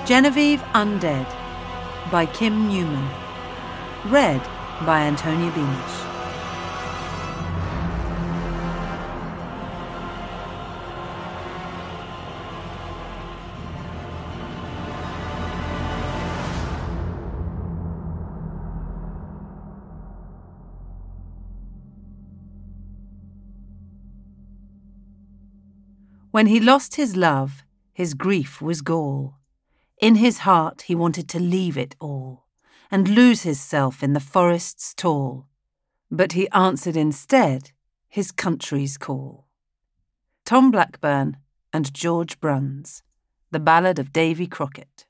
Genevieve Undead by Kim Newman. Read by Antonia Beamish. When he lost his love, his grief was gall. In his heart he wanted to leave it all, and lose hisself in the forests tall. But he answered instead his country's call. Tom Blackburn and George Bruns, The Ballad of Davy Crockett.